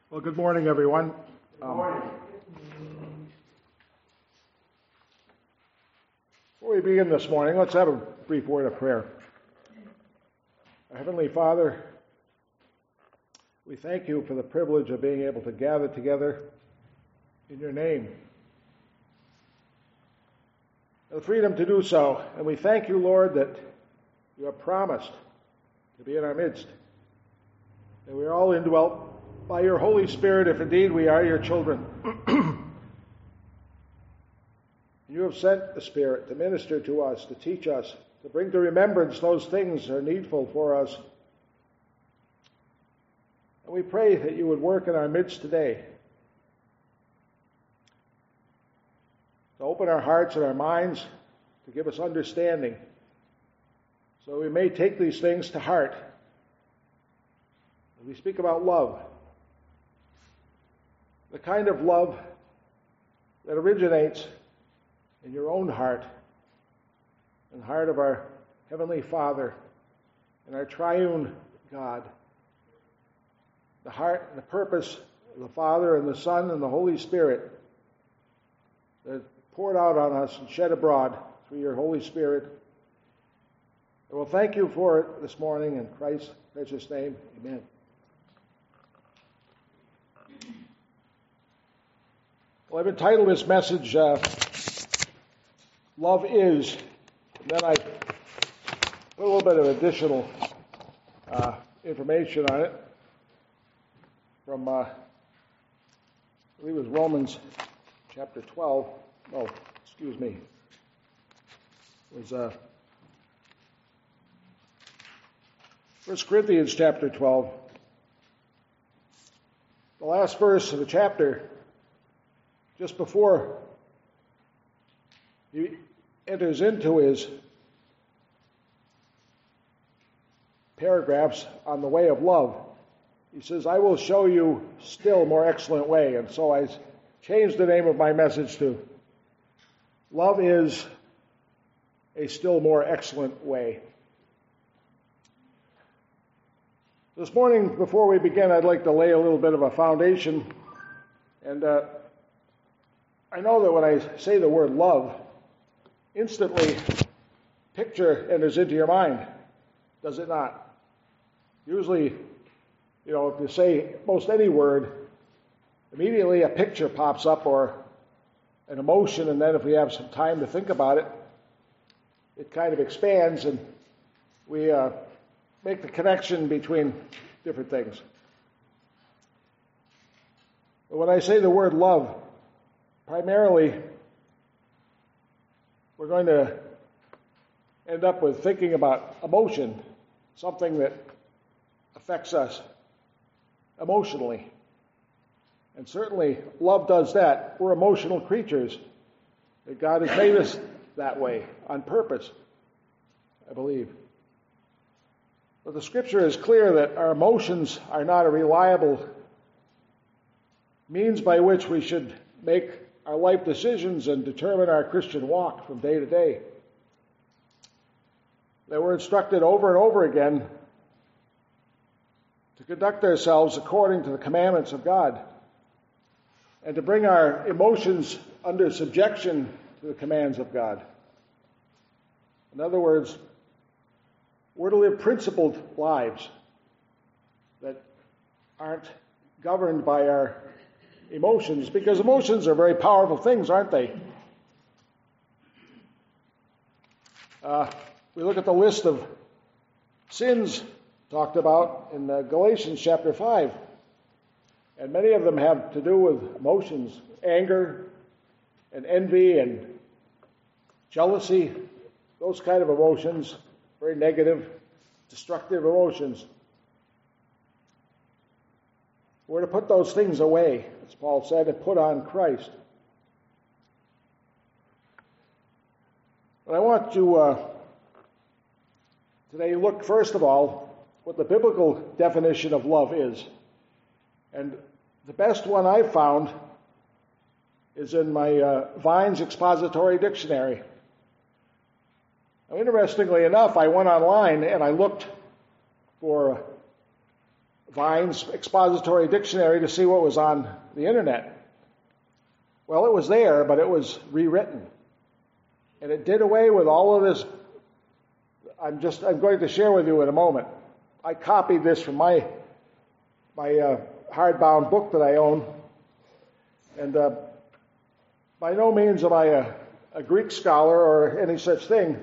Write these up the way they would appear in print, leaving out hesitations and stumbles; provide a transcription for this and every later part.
Well, good morning, everyone. Good morning. Before we begin this morning, let's have a brief word of prayer. Our Heavenly Father, we thank you for the privilege of being able to gather together in your name, and the freedom to do so. And we thank you, Lord, that you have promised to be in our midst, that we are all indwelt by your Holy Spirit, if indeed we are your children. You have sent the Spirit to minister to us, to teach us, to bring to remembrance those things that are needful for us. And we pray that you would work in our midst today, to open our hearts and our minds, to give us understanding, so we may take these things to heart. We speak about love, the kind of love that originates in your own heart, in the heart of our Heavenly Father and our triune God. The heart and the purpose of the Father and the Son and the Holy Spirit that poured out on us and shed abroad through your Holy Spirit. And we'll thank you for it this morning in Christ's precious name. Amen. Well, I've entitled this message, Love Is, and then I put a little bit of additional information on it from, I believe it was Romans chapter 12. Oh, excuse me. It was 1 Corinthians chapter 12. The last verse of the chapter, just before he enters into his paragraphs on the way of love, he says, I will show you still more excellent way. And so I changed the name of my message to Love is a Still More Excellent Way. This morning, before we begin, I'd like to lay a little bit of a foundation. And I know that when I say the word love, instantly picture enters into your mind, does it not? Usually, if you say most any word, immediately a picture pops up or an emotion, and then if we have some time to think about it, it kind of expands and we make the connection between different things. But when I say the word love, primarily, we're going to end up with thinking about emotion, something that affects us emotionally. And certainly, love does that. We're emotional creatures. That God has made us that way on purpose, I believe. But the Scripture is clear that our emotions are not a reliable means by which we should make our life decisions and determine our Christian walk from day to day. That we're instructed over and over again to conduct ourselves according to the commandments of God and to bring our emotions under subjection to the commands of God. In other words, we're to live principled lives that aren't governed by our emotions, because emotions are very powerful things, aren't they? We look at the list of sins talked about in Galatians chapter 5, and many of them have to do with emotions, anger and envy and jealousy, those kind of emotions, very negative, destructive emotions. We're to put those things away, as Paul said, and put on Christ. But I want to today look, first of all, what the biblical definition of love is. And the best one I've found is in my Vine's Expository Dictionary. Now, interestingly enough, I went online and I looked for Vine's expository dictionary to see what was on the internet. Well, it was there, but it was rewritten. And it did away with all of this. I'm going to share with you in a moment. I copied this from my hardbound book that I own. And by no means am I a Greek scholar or any such thing.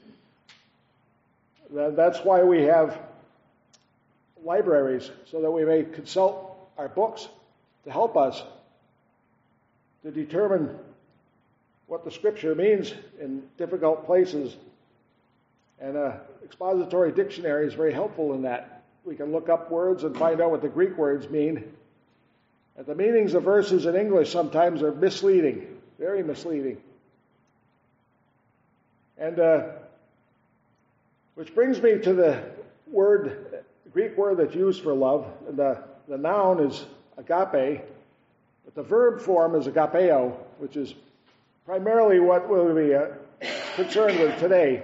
That's why we have libraries, so that we may consult our books to help us to determine what the Scripture means in difficult places. And an expository dictionary is very helpful in that. We can look up words and find out what the Greek words mean. And the meanings of verses in English sometimes are misleading, very misleading. And which brings me to the Greek word that's used for love. And the noun is agape, but the verb form is agapeo, which is primarily what we'll be concerned with today.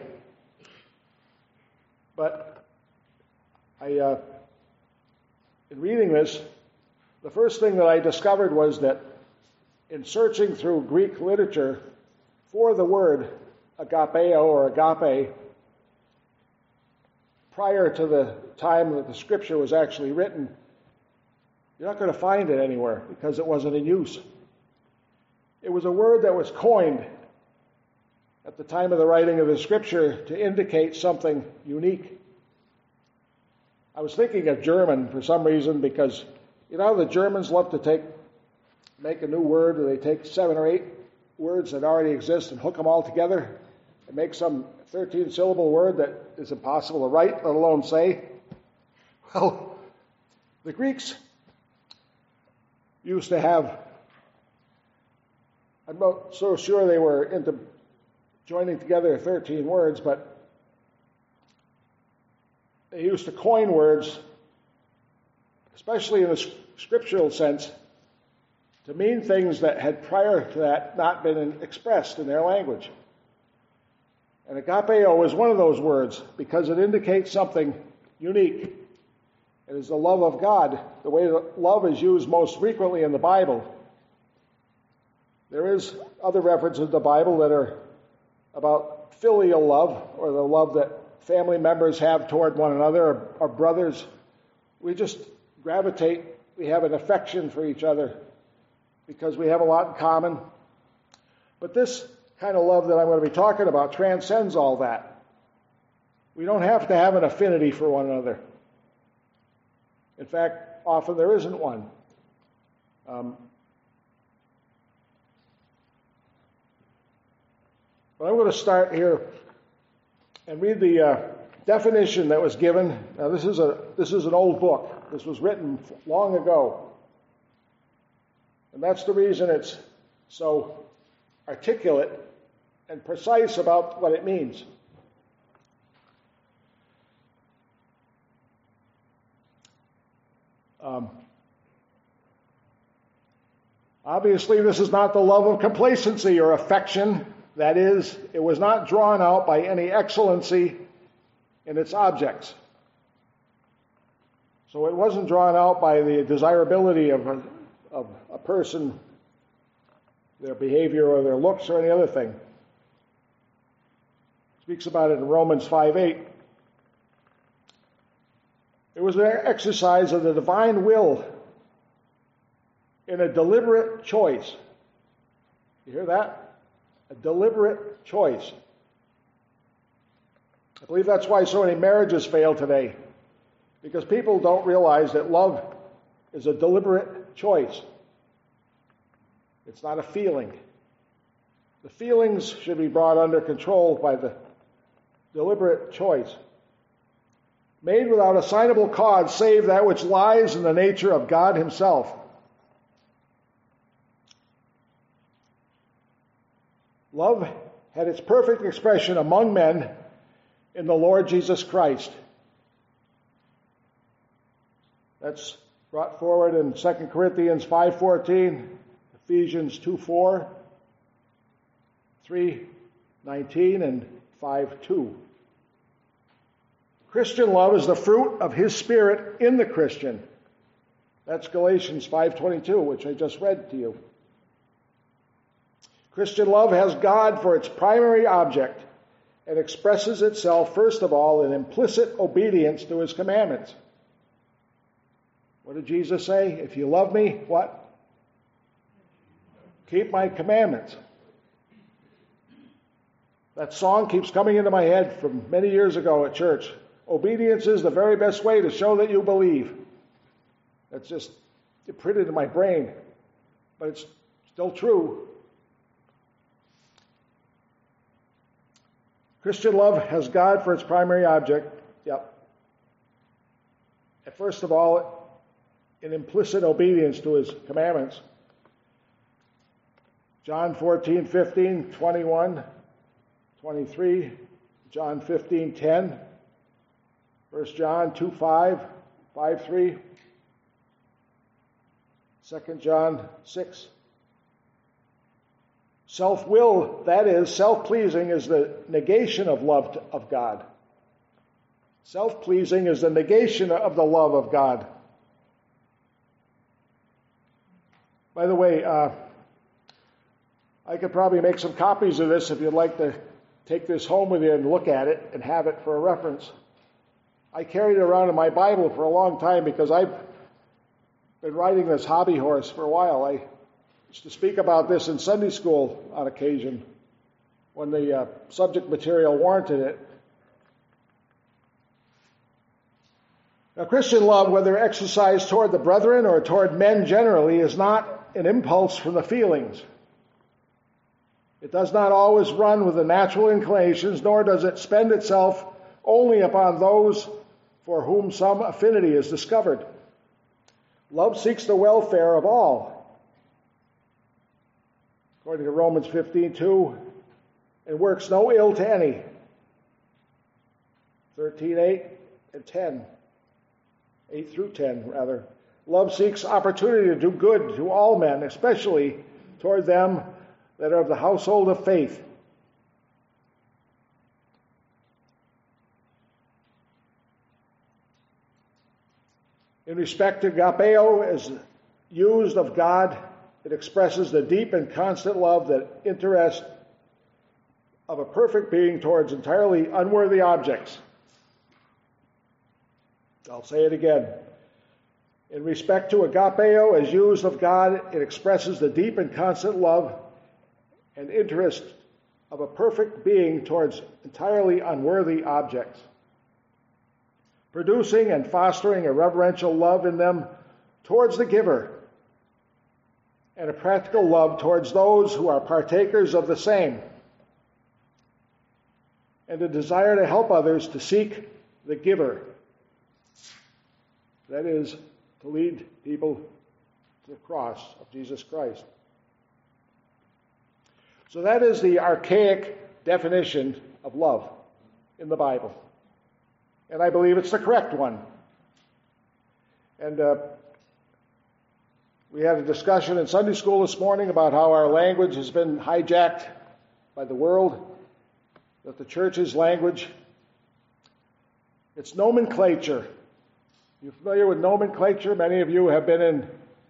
But in reading this, the first thing that I discovered was that in searching through Greek literature for the word agapeo or agape, prior to the time that the Scripture was actually written, you're not going to find it anywhere because it wasn't in use. It was a word that was coined at the time of the writing of the Scripture to indicate something unique. I was thinking of German for some reason because, you know, the Germans love to make a new word, or they take 7 or 8 words that already exist and hook them all together and make some 13-syllable word that is impossible to write, let alone say. Well, the Greeks used to have, I'm not so sure they were into joining together 13 words, but they used to coin words, especially in the scriptural sense, to mean things that had prior to that not been expressed in their language. And agapeo was one of those words because it indicates something unique. It is the love of God, the way that love is used most frequently in the Bible. There is other references in the Bible that are about filial love, or the love that family members have toward one another, or brothers. We just gravitate, we have an affection for each other because we have a lot in common. But this kind of love that I'm going to be talking about transcends all that. We don't have to have an affinity for one another. In fact, often there isn't one. But I'm going to start here and read the definition that was given. Now, this is an old book. This was written long ago. And that's the reason it's so articulate and precise about what it means. Obviously, this is not the love of complacency or affection. That is, it was not drawn out by any excellency in its objects. So it wasn't drawn out by the desirability of a person, their behavior or their looks or any other thing. It speaks about it in Romans 5:8. It was an exercise of the divine will in a deliberate choice. You hear that? A deliberate choice. I believe that's why so many marriages fail today, because people don't realize that love is a deliberate choice. It's not a feeling. The feelings should be brought under control by the deliberate choice. Made without assignable cause, save that which lies in the nature of God Himself. Love had its perfect expression among men in the Lord Jesus Christ. That's brought forward in 2 Corinthians 5:14, Ephesians 2:4, 3:19, and 5:2. Christian love is the fruit of His Spirit in the Christian. That's Galatians 5:22, which I just read to you. Christian love has God for its primary object and expresses itself, first of all, in implicit obedience to his commandments. What did Jesus say? If you love me, what? Keep my commandments. That song keeps coming into my head from many years ago at church. Obedience is the very best way to show that you believe. That's just printed in my brain, but it's still true. Christian love has God for its primary object. Yep. And first of all, in implicit obedience to his commandments. John 14:15, 21, 23, John 15:10, 1 John 2:5, 5:3, 2 John 6. Self-will, that is, self-pleasing, is the negation of love of God. Self-pleasing is the negation of the love of God. By the way, I could probably make some copies of this if you'd like to take this home with you and look at it and have it for a reference. I carried it around in my Bible for a long time because I've been riding this hobby horse for a while. I used to speak about this in Sunday school on occasion when the subject material warranted it. Now, Christian love, whether exercised toward the brethren or toward men generally, is not an impulse from the feelings. It does not always run with the natural inclinations, nor does it spend itself only upon those for whom some affinity is discovered. Love seeks the welfare of all, according to Romans 15:2, and works no ill to any. 13:8 and 10. 8 through 10, rather. Love seeks opportunity to do good to all men, especially toward them that are of the household of faith. In respect to agapeo, as used of God, it expresses the deep and constant love that interest of a perfect being towards entirely unworthy objects. I'll say it again. In respect to agapeo, as used of God, it expresses the deep and constant love and interest of a perfect being towards entirely unworthy objects, producing and fostering a reverential love in them towards the giver, and a practical love towards those who are partakers of the same, and a desire to help others to seek the giver. That is, to lead people to the cross of Jesus Christ. So that is the archaic definition of love in the Bible. And I believe it's the correct one. And we had a discussion in Sunday school this morning about how our language has been hijacked by the world, that the church's language, it's nomenclature. You familiar with nomenclature? Many of you have been in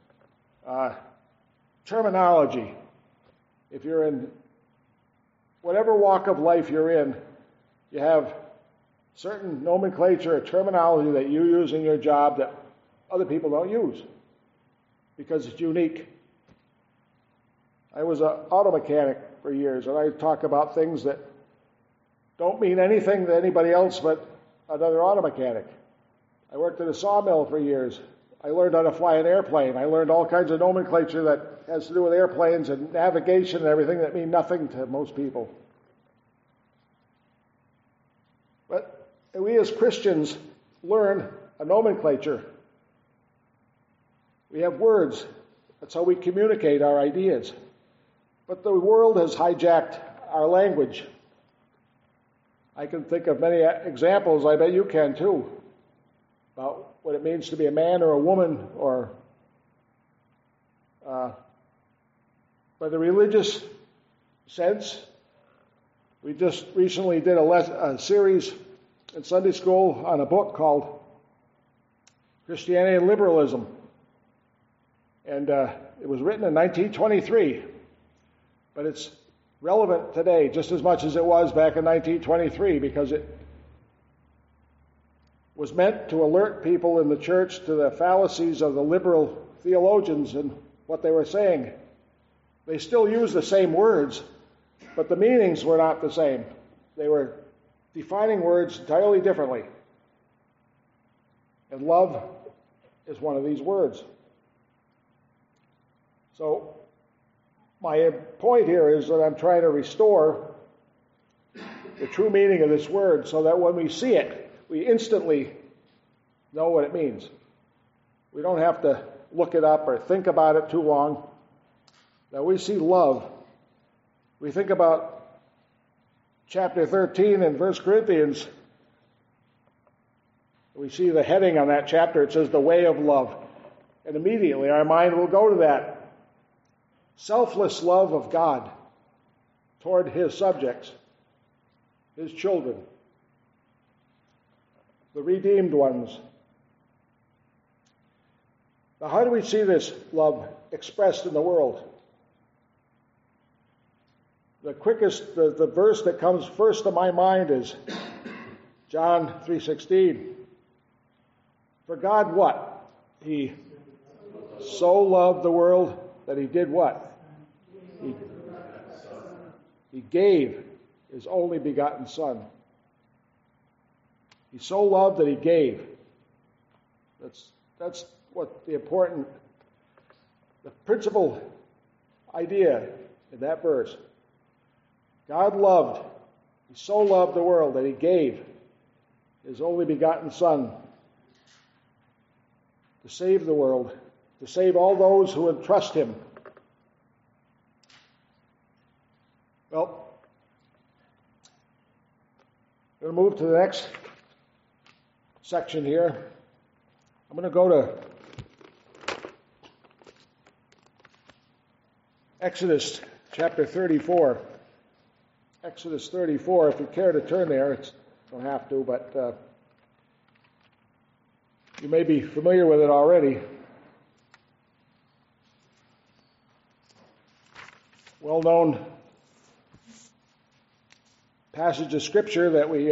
terminology. If you're in whatever walk of life you're in, you have certain nomenclature or terminology that you use in your job that other people don't use because it's unique. I was an auto mechanic for years, and I talk about things that don't mean anything to anybody else but another auto mechanic. I worked at a sawmill for years. I learned how to fly an airplane. I learned all kinds of nomenclature that has to do with airplanes and navigation and everything that mean nothing to most people. But we as Christians learn a nomenclature. We have words. That's how we communicate our ideas. But the world has hijacked our language. I can think of many examples, I bet you can too, about what it means to be a man or a woman, or by the religious sense. We just recently did a series in Sunday school on a book called Christianity and Liberalism. And it was written in 1923, but it's relevant today just as much as it was back in 1923, because it was meant to alert people in the church to the fallacies of the liberal theologians and what they were saying. They still used the same words, but the meanings were not the same. They were defining words entirely differently. And love is one of these words. So my point here is that I'm trying to restore the true meaning of this word so that when we see it, we instantly know what it means. We don't have to look it up or think about it too long. Now we see love. We think about chapter 13 in 1 Corinthians. We see the heading on that chapter. It says the way of love. And immediately our mind will go to that. Selfless love of God toward his subjects, his children, the redeemed ones. Now, how do we see this love expressed in the world? The verse that comes first to my mind is John 3:16. For God what? He so loved the world that he did what? He gave his only begotten Son. He so loved that he gave. That's what the principal idea in that verse. God loved, he so loved the world that he gave his only begotten Son to save the world, to save all those who would trust him. Well, I'm going to move to the next section here. I'm going to go to Exodus chapter 34. Exodus 34, if you care to turn there, you don't have to, but you may be familiar with it already. Well-known passage of Scripture that we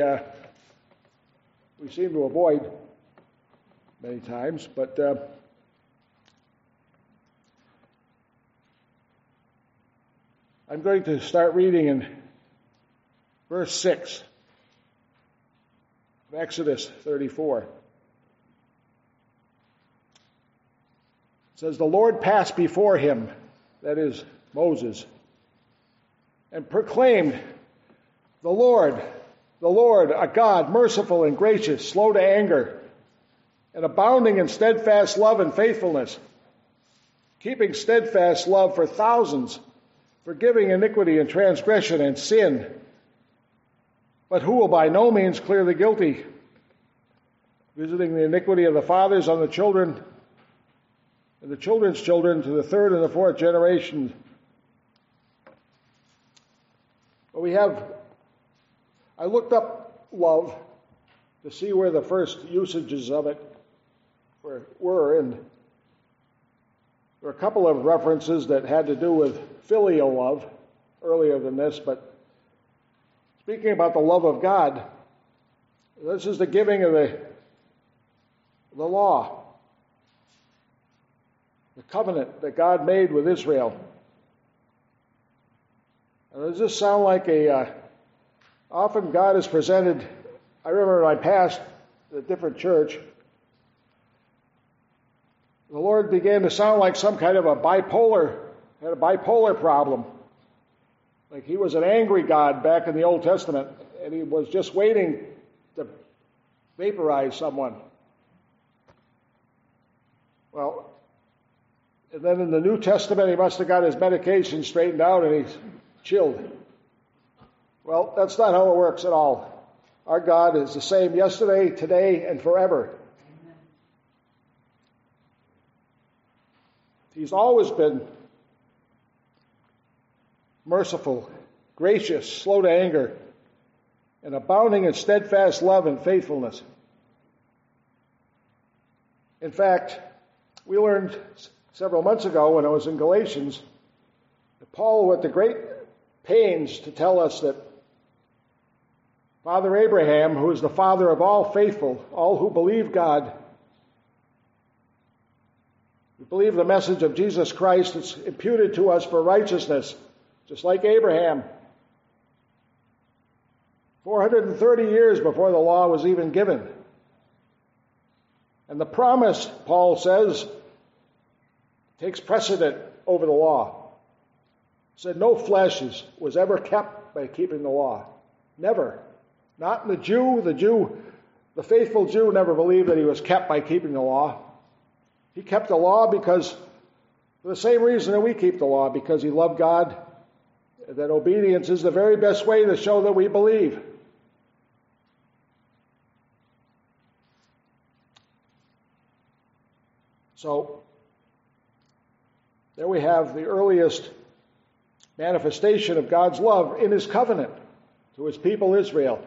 seem to avoid many times, but I'm going to start reading in verse 6 of Exodus 34. It says, the Lord passed before him, that is, Moses, and proclaimed, the Lord, a God merciful and gracious, slow to anger, and abounding in steadfast love and faithfulness, keeping steadfast love for thousands, forgiving iniquity and transgression and sin, but who will by no means clear the guilty, visiting the iniquity of the fathers on the children and the children's children to the third and the fourth generation. But I looked up love to see where the first usages of it were, and there were a couple of references that had to do with filial love earlier than this, but speaking about the love of God, this is the giving of the law, the covenant that God made with Israel. And does this sound like often God is presented, I remember when I passed a different church, the Lord began to sound like some kind of had a bipolar problem. Like he was an angry God back in the Old Testament, and he was just waiting to vaporize someone. Well, and then in the New Testament, he must have got his medication straightened out and he's chilled. Well, that's not how it works at all. Our God is the same yesterday, today, and forever. He's always been merciful, gracious, slow to anger, and abounding in steadfast love and faithfulness. In fact, we learned several months ago when I was in Galatians, Paul went to great pains to tell us that Father Abraham, who is the father of all faithful, all who believe God, who believe the message of Jesus Christ, it's imputed to us for righteousness, just like Abraham. 430 years before the law was even given. And the promise, Paul says, takes precedent over the law. He said no flesh was ever kept by keeping the law. Never. Not in the Jew. The faithful Jew never believed that he was kept by keeping the law. He kept the law because, for the same reason that we keep the law, because he loved God, that obedience is the very best way to show that we believe. So, there we have the earliest manifestation of God's love in his covenant to his people Israel.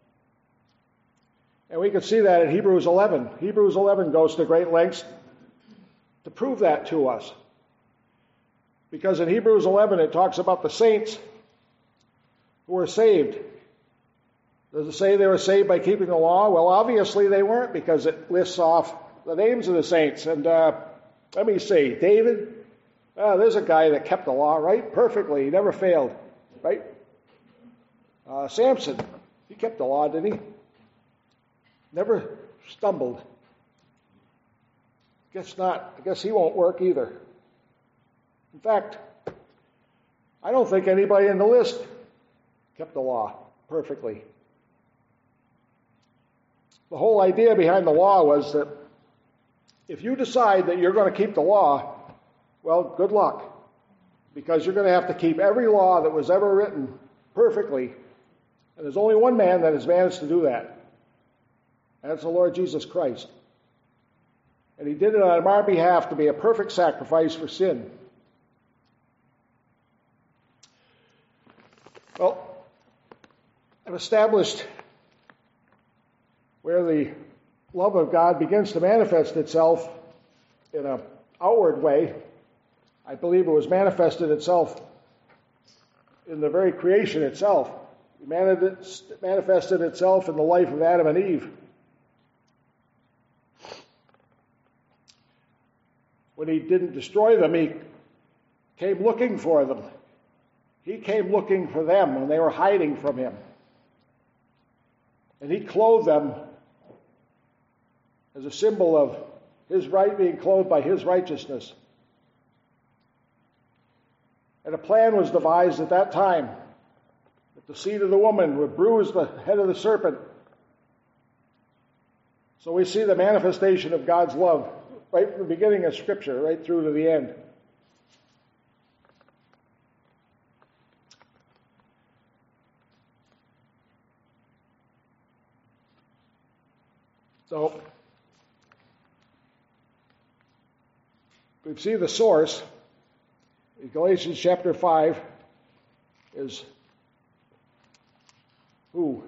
And we can see that in Hebrews 11. Hebrews 11 goes to great lengths to prove that to us. Because in Hebrews 11 it talks about the saints who were saved. Does it say they were saved by keeping the law? Well, obviously they weren't, because it lists off the names of the saints. And let me see, David, there's a guy that kept the law, right? Perfectly. He never failed, right? Samson, he kept the law, didn't he? Never stumbled. Guess not. I guess he won't work either. In fact, I don't think anybody in the list kept the law perfectly. The whole idea behind the law was that if you decide that you're going to keep the law, well, good luck, because you're going to have to keep every law that was ever written perfectly. And there's only one man that has managed to do that. And that's the Lord Jesus Christ. And he did it on our behalf to be a perfect sacrifice for sin. Well, I've established where the love of God begins to manifest itself in an outward way. I believe it was manifested itself in the very creation itself. It manifested itself in the life of Adam and Eve. When he didn't destroy them, he came looking for them. He came looking for them when they were hiding from him. And he clothed them as a symbol of his right, being clothed by his righteousness. And a plan was devised at that time that the seed of the woman would bruise the head of the serpent. So we see the manifestation of God's love right from the beginning of Scripture, right through to the end. So, we see the source. In Galatians chapter 5 is who?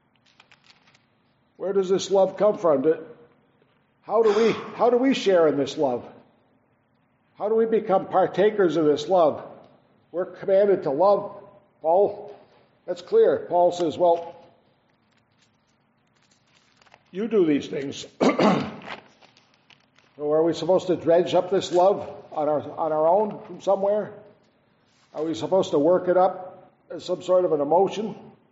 Where does this love come from? How do we share in this love? How do we become partakers of this love? We're commanded to love. Paul, that's clear. Paul says, well, you do these things. So are we supposed to dredge up this love on our own from somewhere? Are we supposed to work it up as some sort of an emotion?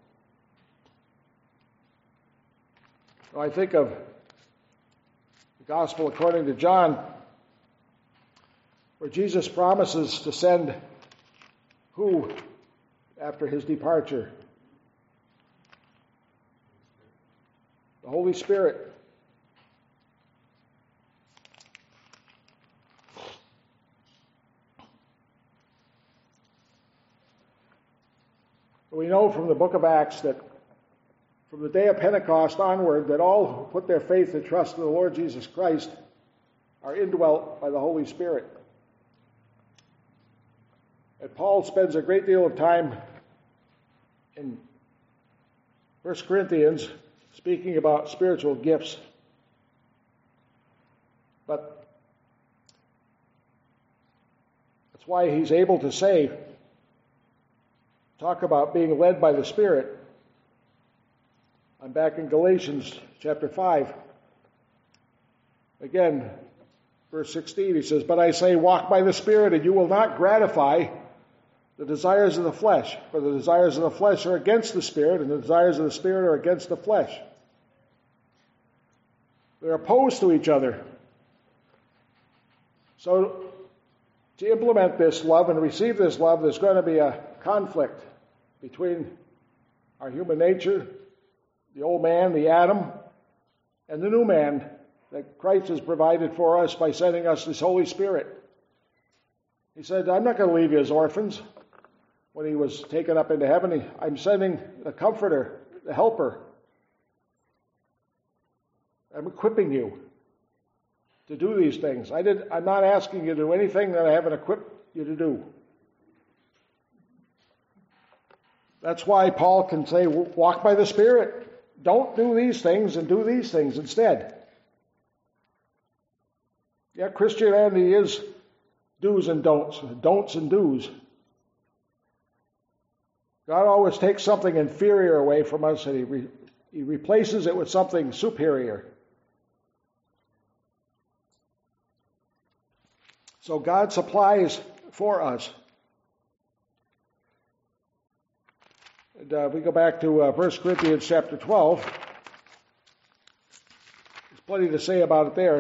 Well, I think of the Gospel according to John, where Jesus promises to send who after his departure? The Holy Spirit. We know from the book of Acts that from the day of Pentecost onward, that all who put their faith and trust in the Lord Jesus Christ are indwelt by the Holy Spirit. And Paul spends a great deal of time in 1 Corinthians speaking about spiritual gifts. But That's why he's able to say, talk about being led by the Spirit. I'm back in Galatians chapter 5. Again, verse 16, he says, "But I say, walk by the Spirit, and you will not gratify the desires of the flesh. For the desires of the flesh are against the Spirit, and the desires of the Spirit are against the flesh." They're opposed to each other. So, to implement this love and receive this love, there's going to be a conflict between our human nature, the old man, the Adam, and the new man that Christ has provided for us by sending us His Holy Spirit. He said, "I'm not going to leave you as orphans." When He was taken up into heaven, I'm sending the Comforter, the Helper. I'm equipping you to do these things. I'm not asking you to do anything that I haven't equipped you to do. That's why Paul can say, walk by the Spirit. Don't do these things and do these things instead. Yeah, Christianity is do's and don'ts and do's. God always takes something inferior away from us and He replaces it with something superior. So God supplies for us. And we go back to 1 Corinthians chapter 12. There's plenty to say about it there.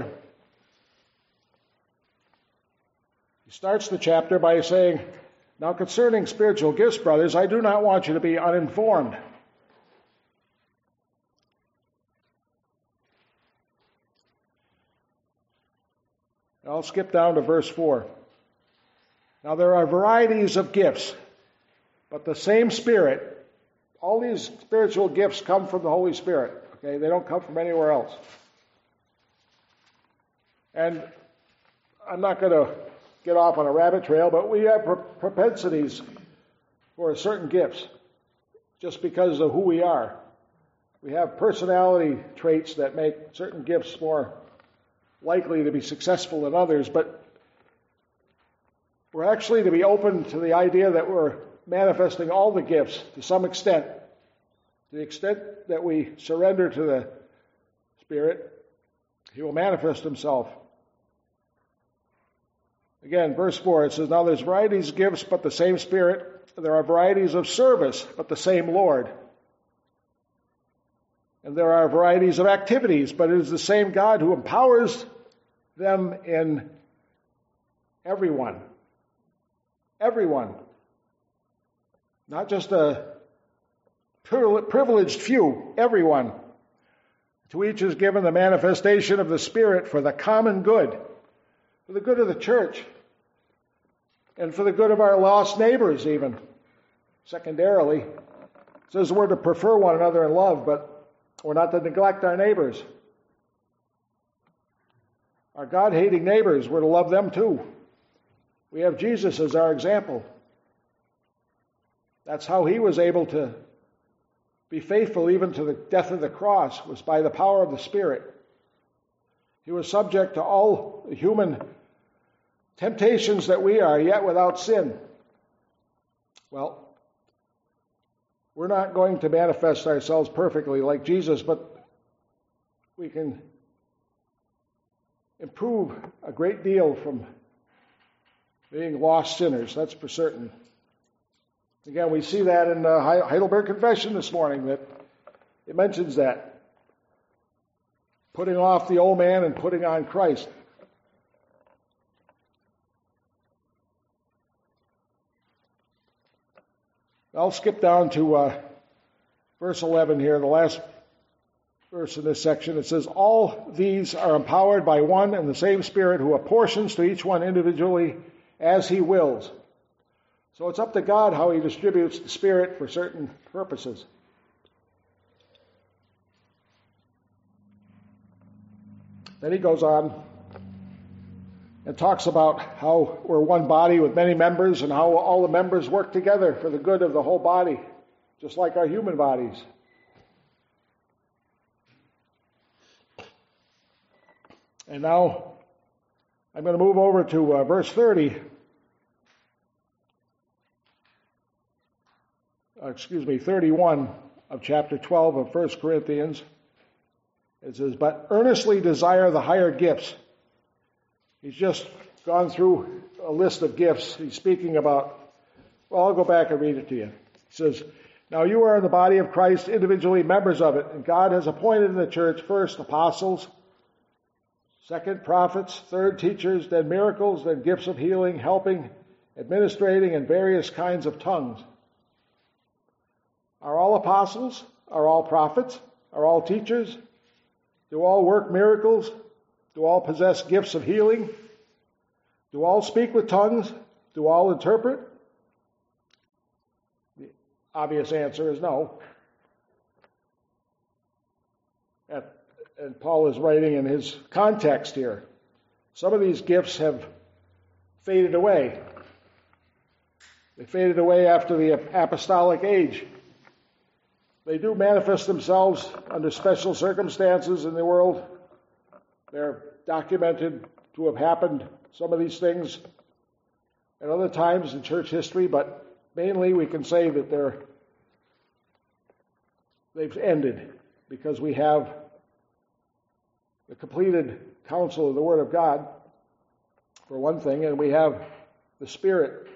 He starts the chapter by saying, "Now concerning spiritual gifts, brothers, I do not want you to be uninformed. I'll skip down to verse 4. Now there are varieties of gifts, but the same Spirit." All these spiritual gifts come from the Holy Spirit. Okay, they don't come from anywhere else. And I'm not going to get off on a rabbit trail, but we have propensities for certain gifts just because of who we are. We have personality traits that make certain gifts more likely to be successful than others, but we're actually to be open to the idea that we're manifesting all the gifts to some extent. To the extent that we surrender to the Spirit, He will manifest Himself. Again, verse 4, it says, "Now there's varieties of gifts, but the same Spirit. There are varieties of service, but the same Lord. And there are varieties of activities, but it is the same God who empowers them in everyone." Everyone. Not just a privileged few, everyone. To each is given the manifestation of the Spirit for the common good, for the good of the church, and for the good of our lost neighbors even, secondarily. It says we're to prefer one another in love, but we're not to neglect our neighbors. Our God-hating neighbors, we're to love them too. We have Jesus as our example. That's how He was able to be faithful even to the death of the cross, was by the power of the Spirit. He was subject to all human temptations that we are, yet without sin. Well, we're not going to manifest ourselves perfectly like Jesus, but we can improve a great deal from being lost sinners, that's for certain. Again, we see that in the Heidelberg Confession this morning, that it mentions that. Putting off the old man and putting on Christ. I'll skip down to verse 11 here, the last verse in this section. It says, "All these are empowered by one and the same Spirit, who apportions to each one individually as He wills." So it's up to God how He distributes the Spirit for certain purposes. Then he goes on and talks about how we're one body with many members and how all the members work together for the good of the whole body, just like our human bodies. And now I'm going to move over to verse 30. 31 of chapter 12 of 1 Corinthians. It says, "But earnestly desire the higher gifts." He's just gone through a list of gifts. He's speaking about, well, I'll go back and read it to you. He says, "Now you are in the body of Christ, individually members of it, and God has appointed in the church first apostles, second prophets, third teachers, then miracles, then gifts of healing, helping, administrating, and various kinds of tongues. Are all apostles? Are all prophets? Are all teachers? Do all work miracles? Do all possess gifts of healing? Do all speak with tongues? Do all interpret?" The obvious answer is no. And Paul is writing in his context here. Some of these gifts have faded away. They faded away after the apostolic age. They do manifest themselves under special circumstances in the world. They're documented to have happened, some of these things, at other times in church history, but mainly we can say that they've ended because we have the completed counsel of the Word of God, for one thing, and we have the Spirit.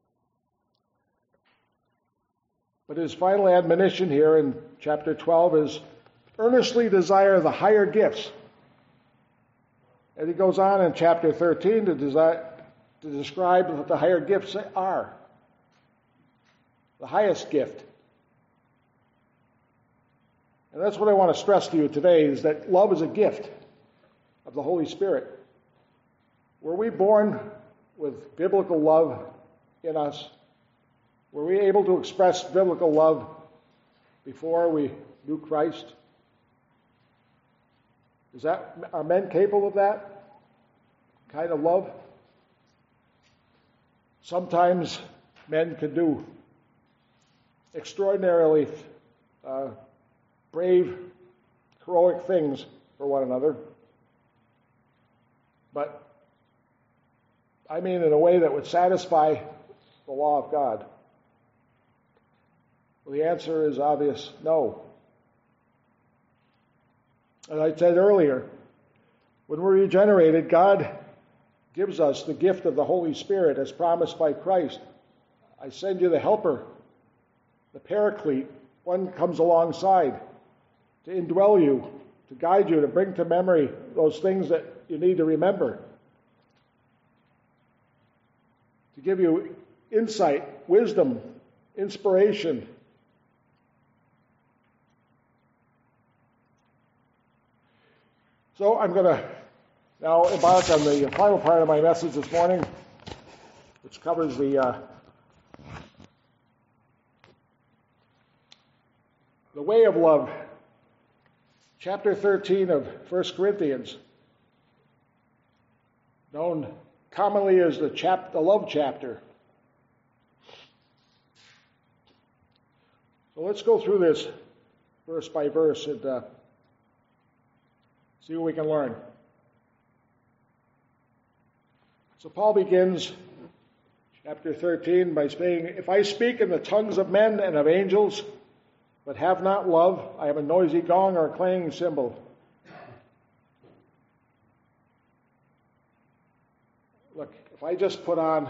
But his final admonition here in chapter 12 is, "Earnestly desire the higher gifts." And he goes on in chapter 13 to describe what the higher gifts are. The highest gift. And that's what I want to stress to you today, is that love is a gift of the Holy Spirit. Were we born with biblical love in us? Were we able to express biblical love before we knew Christ? Are men capable of that kind of love? Sometimes men can do extraordinarily brave, heroic things for one another. But I mean in a way that would satisfy the law of God. Well, the answer is obvious, no. As I said earlier, when we're regenerated, God gives us the gift of the Holy Spirit as promised by Christ. "I send you the helper, the paraclete, one comes alongside to indwell you, to guide you, to bring to memory those things that you need to remember, to give you insight, wisdom, inspiration." So I'm going to now embark on the final part of my message this morning, which covers the way of love. Chapter 13 of 1 Corinthians, known commonly as the love chapter. So let's go through this verse by verse and see what we can learn. So Paul begins chapter 13 by saying, "If I speak in the tongues of men and of angels, but have not love, I am a noisy gong or a clanging cymbal." Look, if I just put on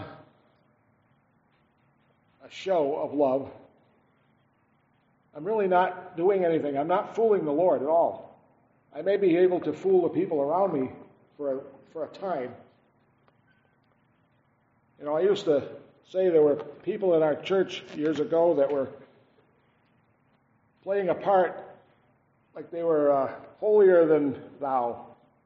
a show of love, I'm really not doing anything. I'm not fooling the Lord at all. I may be able to fool the people around me for a time. You know, I used to say there were people in our church years ago that were playing a part like they were holier than thou.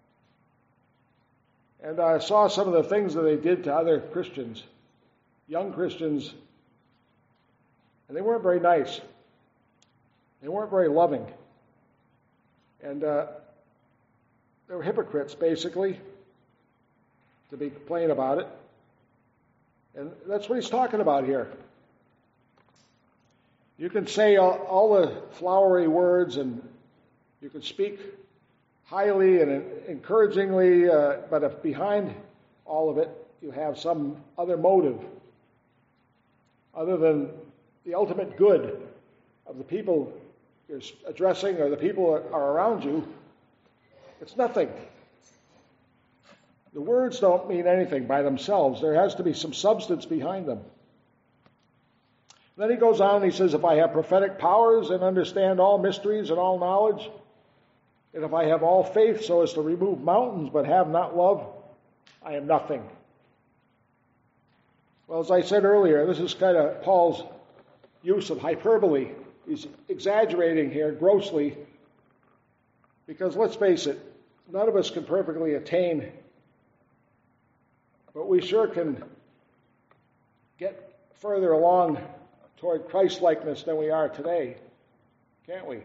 And I saw some of the things that they did to other Christians, young Christians, and they weren't very nice. They weren't very loving. And they were hypocrites, basically, to be plain about it. And that's what he's talking about here. You can say all the flowery words, and you can speak highly and encouragingly, but if behind all of it you have some other motive, other than the ultimate good of the people you're addressing or the people that are around you, it's nothing. The words don't mean anything by themselves. There has to be some substance behind them. Then he goes on and he says, if I have prophetic powers and understand all mysteries and all knowledge, and if I have all faith so as to remove mountains but have not love, I am nothing. Well, as I said earlier, this is kind of Paul's use of hyperbole. He's exaggerating here grossly because, let's face it, none of us can perfectly attain, but we sure can get further along toward Christ-likeness than we are today, can't we?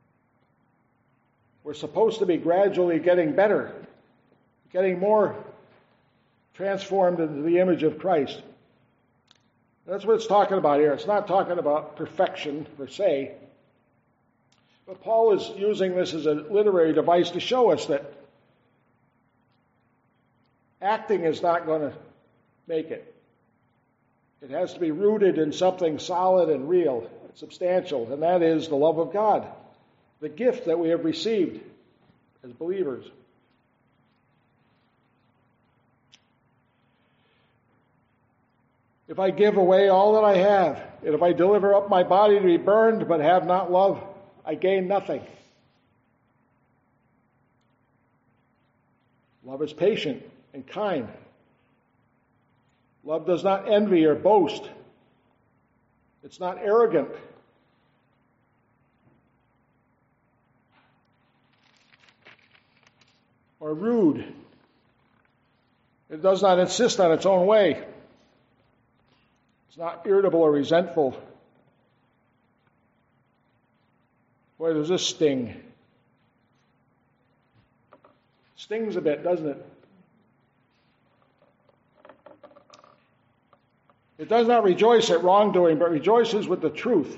We're supposed to be gradually getting better, getting more transformed into the image of Christ. That's what it's talking about here. It's not talking about perfection per se, but Paul is using this as a literary device to show us that acting is not going to make it. It has to be rooted in something solid and real, substantial, and that is the love of God, the gift that we have received as believers. If I give away all that I have, and if I deliver up my body to be burned but have not love, I gain nothing. Love is patient and kind. Love does not envy or boast. It's not arrogant. Or rude. It does not insist on its own way. It's not irritable or resentful. Boy, does this sting. Stings a bit, doesn't it? It does not rejoice at wrongdoing, but rejoices with the truth.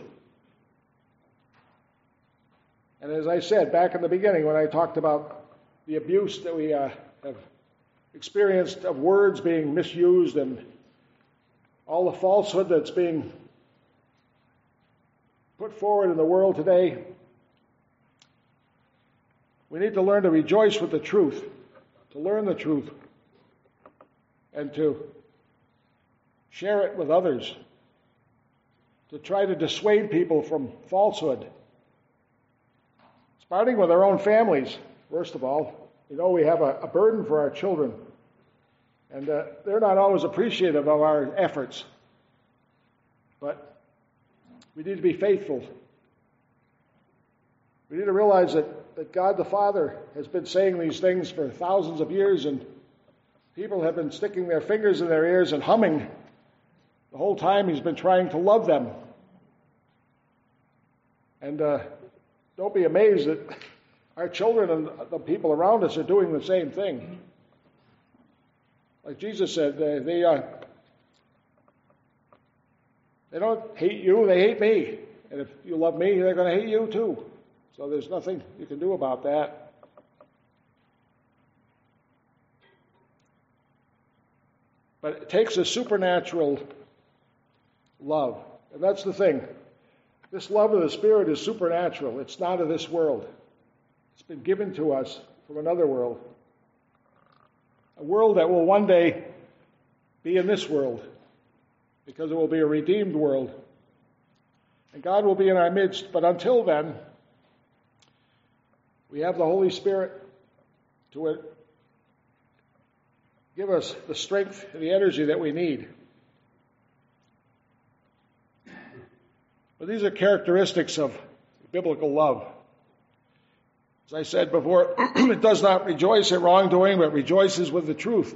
And as I said back in the beginning when I talked about the abuse that we have experienced of words being misused and all the falsehood that's being put forward in the world today, we need to learn to rejoice with the truth, to learn the truth, and to share it with others, to try to dissuade people from falsehood. Starting with our own families, first of all. You know, we have a burden for our children, and they're not always appreciative of our efforts, but we need to be faithful. We need to realize that God the Father has been saying these things for thousands of years, and people have been sticking their fingers in their ears and humming the whole time He's been trying to love them. And don't be amazed that our children and the people around us are doing the same thing. Like Jesus said, they don't hate you, they hate me. And if you love me, they're going to hate you too. So there's nothing you can do about that. But it takes a supernatural love. And that's the thing. This love of the Spirit is supernatural. It's not of this world. It's been given to us from another world. A world that will one day be in this world, because it will be a redeemed world. And God will be in our midst. But until then, we have the Holy Spirit to give us the strength and the energy that we need. But these are characteristics of biblical love. As I said before, it does not rejoice at wrongdoing, but rejoices with the truth.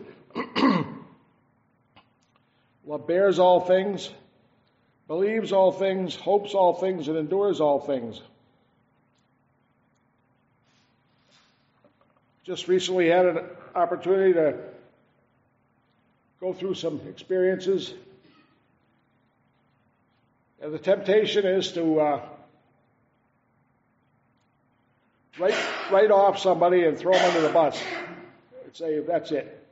Love bears all things, believes all things, hopes all things, and endures all things. Just recently had an opportunity to go through some experiences. And the temptation is to write off somebody and throw them under the bus and say, that's it.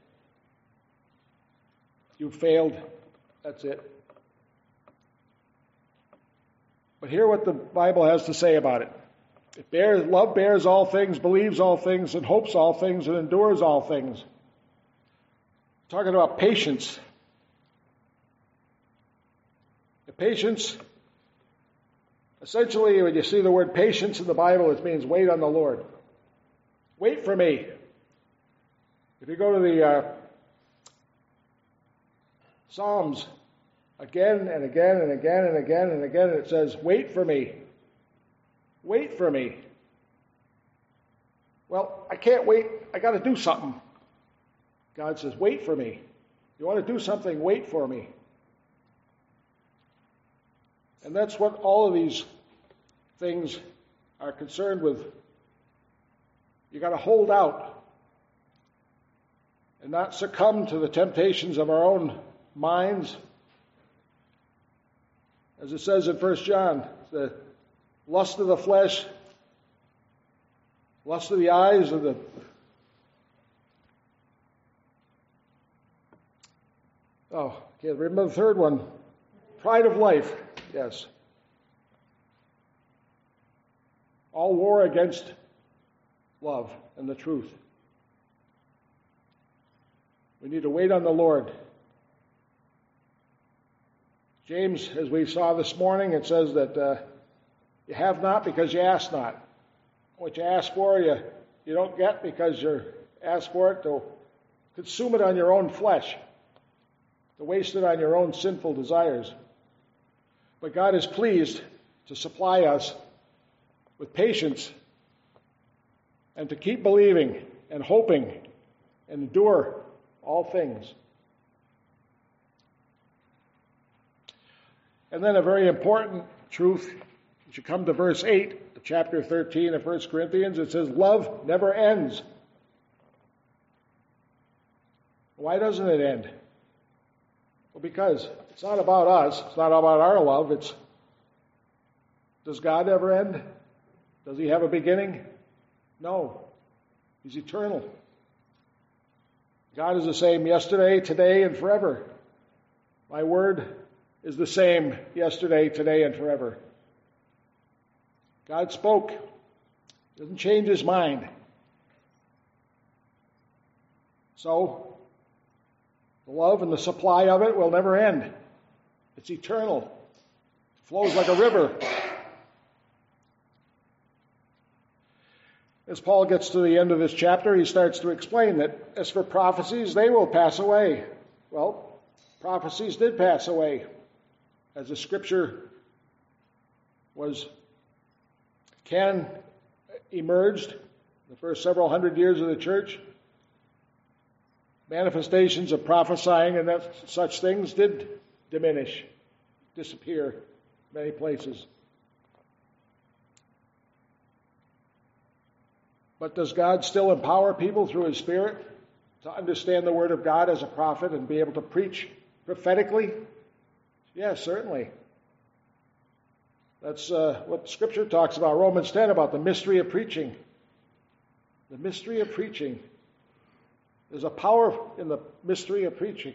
You failed. That's it. But hear what the Bible has to say about it. Love bears all things, believes all things, and hopes all things, and endures all things. Talking about patience. The patience, essentially, when you see the word patience in the Bible, it means wait on the Lord. Wait for me. If you go to the Psalms, again and again and again and again and again, it says, wait for me. Wait for me. Well, I can't wait. I got to do something. God says, wait for me. You want to do something, wait for me. And that's what all of these things are concerned with. You got to hold out and not succumb to the temptations of our own minds. As it says in 1 John, the lust of the flesh, lust of the eyes, of the can't remember the third one. Pride of life, yes. All war against love and the truth. We need to wait on the Lord. James, as we saw this morning, it says that you have not because you ask not. What you ask for, you don't get because you ask for it to consume it on your own flesh, to waste it on your own sinful desires. But God is pleased to supply us with patience and to keep believing and hoping and endure all things. And then a very important truth, as you come to verse 8 of chapter 13 of 1 Corinthians, it says, love never ends. Why doesn't it end? Well, because it's not about us. It's not about our love. Does God ever end? Does he have a beginning? No. He's eternal. God is the same yesterday, today, and forever. My word is the same yesterday, today, and forever. God spoke. Doesn't change his mind. So, the love and the supply of it will never end. It's eternal. It flows like a river. As Paul gets to the end of this chapter, he starts to explain that as for prophecies, they will pass away. Well, prophecies did pass away. As the scripture canon emerged, the first several hundred years of the church, manifestations of prophesying and such things did diminish, disappear in many places. But does God still empower people through his Spirit to understand the Word of God as a prophet and be able to preach prophetically? Yes, certainly. That's what Scripture talks about, Romans 10, about the mystery of preaching. The mystery of preaching. There's a power in the mystery of preaching.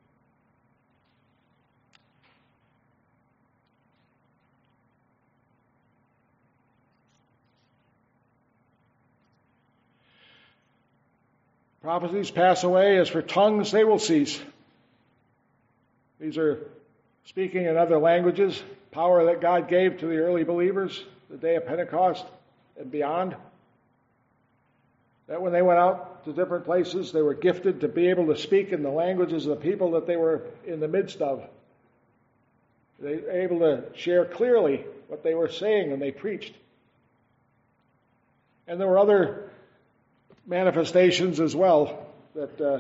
Prophecies pass away. As for tongues, they will cease. These are speaking in other languages, power that God gave to the early believers, the day of Pentecost and beyond. That when they went out to different places, they were gifted to be able to speak in the languages of the people that they were in the midst of. They were able to share clearly what they were saying, and they preached. And there were other manifestations as well that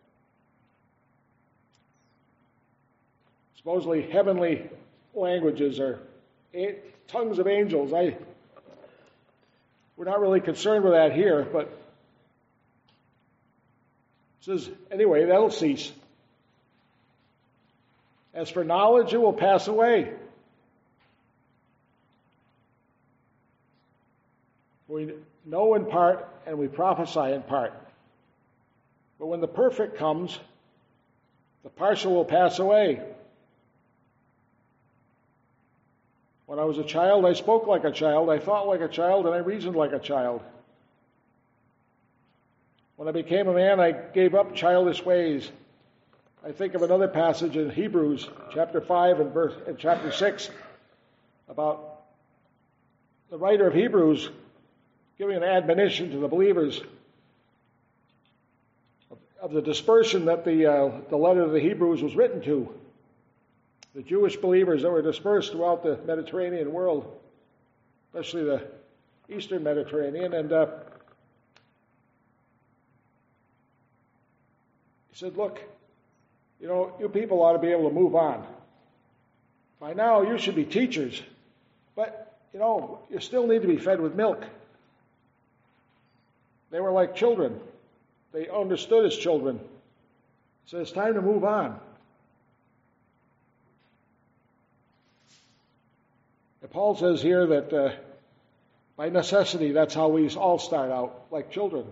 supposedly heavenly languages or tongues of angels. We're not really concerned with that here, but it says, anyway, that'll cease. As for knowledge, it will pass away. We know in part and we prophesy in part. But when the perfect comes, the partial will pass away. When I was a child, I spoke like a child, I thought like a child, and I reasoned like a child. When I became a man, I gave up childish ways. I think of another passage in Hebrews chapter 5 and chapter 6 about the writer of Hebrews giving an admonition to the believers of the dispersion that the letter of the Hebrews was written to. The Jewish believers that were dispersed throughout the Mediterranean world, especially the eastern Mediterranean. And he said, look, you people ought to be able to move on. By now, you should be teachers, but, you still need to be fed with milk. They were like children. They understood as children. So it's time to move on. And Paul says here that by necessity, that's how we all start out, like children.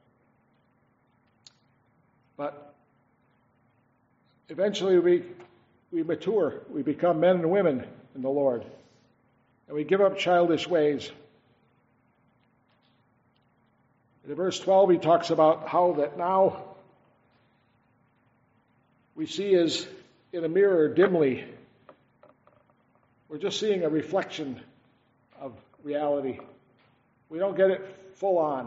But eventually we mature. We become men and women in the Lord. And we give up childish ways. In verse 12, he talks about how that now we see as in a mirror dimly. We're just seeing a reflection of reality. We don't get it full on.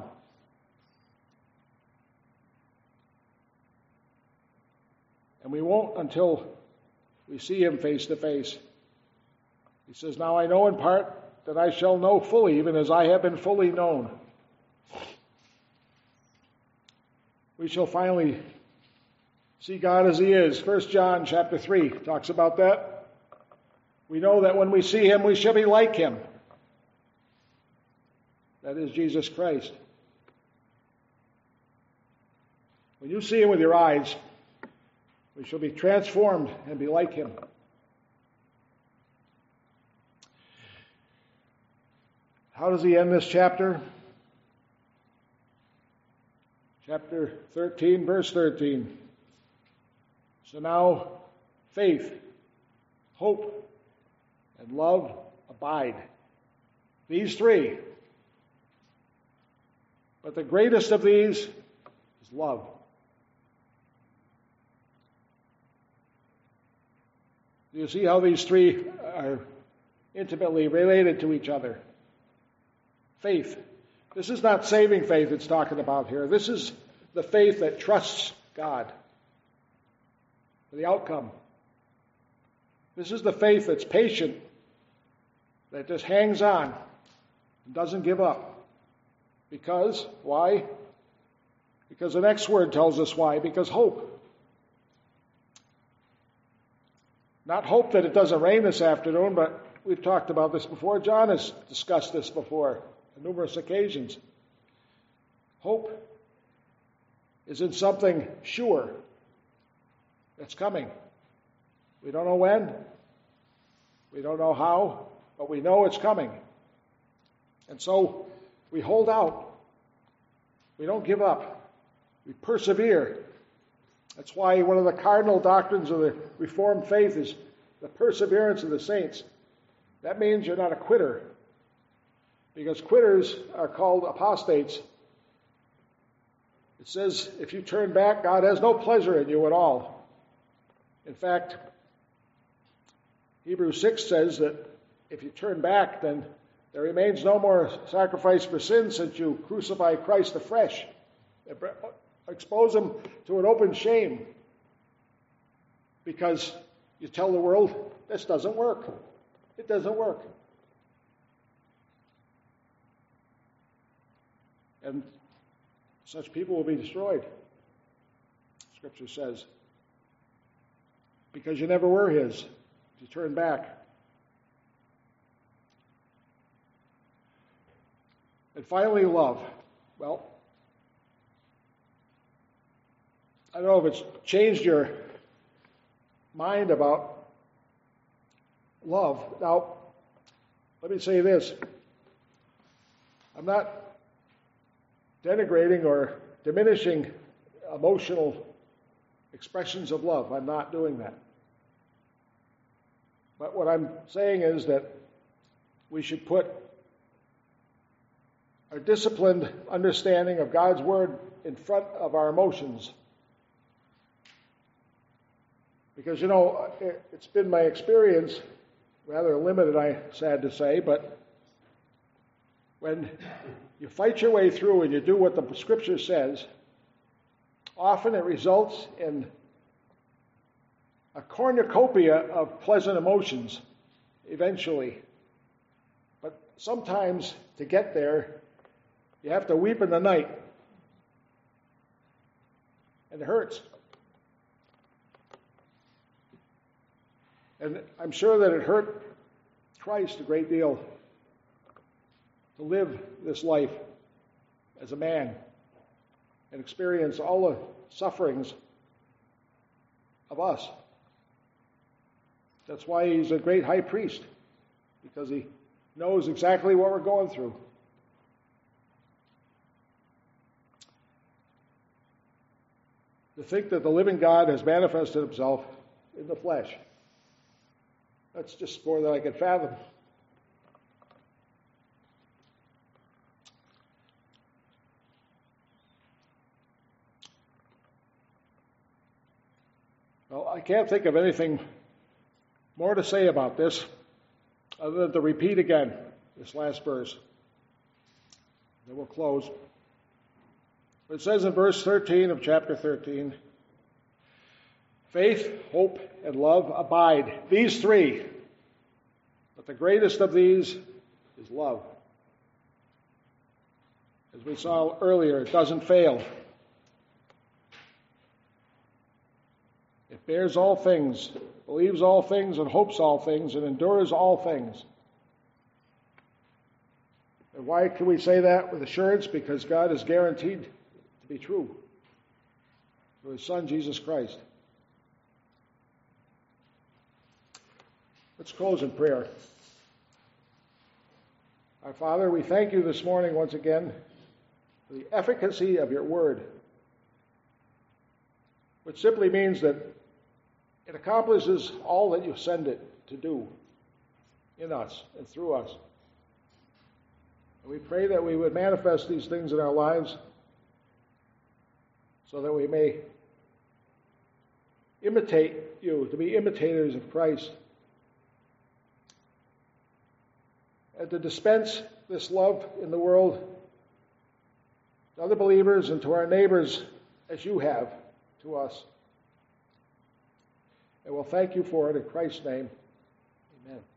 And we won't until we see him face to face. He says, now I know in part that I shall know fully, even as I have been fully known. We shall finally see God as he is. 1 John chapter 3 talks about that. We know that when we see him, we shall be like him. That is Jesus Christ. When you see him with your eyes, we shall be transformed and be like him. How does he end this chapter? Chapter 13, verse 13. So now, faith, hope, and love abide. These three. But the greatest of these is love. Do you see how these three are intimately related to each other? Faith. This is not saving faith it's talking about here. This is the faith that trusts God for the outcome. This is the faith that's patient, that just hangs on and doesn't give up. Because, why? Because the next word tells us why. Because hope. Not hope that it doesn't rain this afternoon, but we've talked about this before. John has discussed this before on numerous occasions. Hope is in something sure that's coming. We don't know when. We don't know how, but we know it's coming. And so we hold out. We don't give up. We persevere. That's why one of the cardinal doctrines of the Reformed faith is the perseverance of the saints. That means you're not a quitter. Because quitters are called apostates. It says if you turn back, God has no pleasure in you at all. In fact, Hebrews 6 says that if you turn back, then there remains no more sacrifice for sin since you crucify Christ afresh. Expose him to an open shame because you tell the world, this doesn't work. It doesn't work. And such people will be destroyed, Scripture says, because you never were his. You turn back. And finally, love. Well, I don't know if it's changed your mind about love. Now, let me say this. I'm not denigrating or diminishing emotional expressions of love. I'm not doing that. But what I'm saying is that we should put our disciplined understanding of God's Word in front of our emotions. Because, it's been my experience, rather limited, I'm sad to say, but when you fight your way through and you do what the Scripture says, often it results in a cornucopia of pleasant emotions eventually. But sometimes to get there, you have to weep in the night. And it hurts. And I'm sure that it hurt Christ a great deal to live this life as a man and experience all the sufferings of us. That's why he's a great high priest, because he knows exactly what we're going through. To think that the living God has manifested himself in the flesh, that's just more than I can fathom. Well, I can't think of anything more to say about this other than to repeat again this last verse. Then we'll close. It says in verse 13 of chapter 13, faith, hope, and love abide. These three. But the greatest of these is love. As we saw earlier, it doesn't fail. It bears all things, believes all things, and hopes all things, and endures all things. And why can we say that with assurance? Because God is guaranteed to be true through his Son, Jesus Christ. Let's close in prayer. Our Father, we thank you this morning once again for the efficacy of your word, which simply means that it accomplishes all that you send it to do in us and through us. And we pray that we would manifest these things in our lives so that we may imitate you, to be imitators of Christ, and to dispense this love in the world to other believers and to our neighbors as you have to us. And we'll thank you for it in Christ's name. Amen.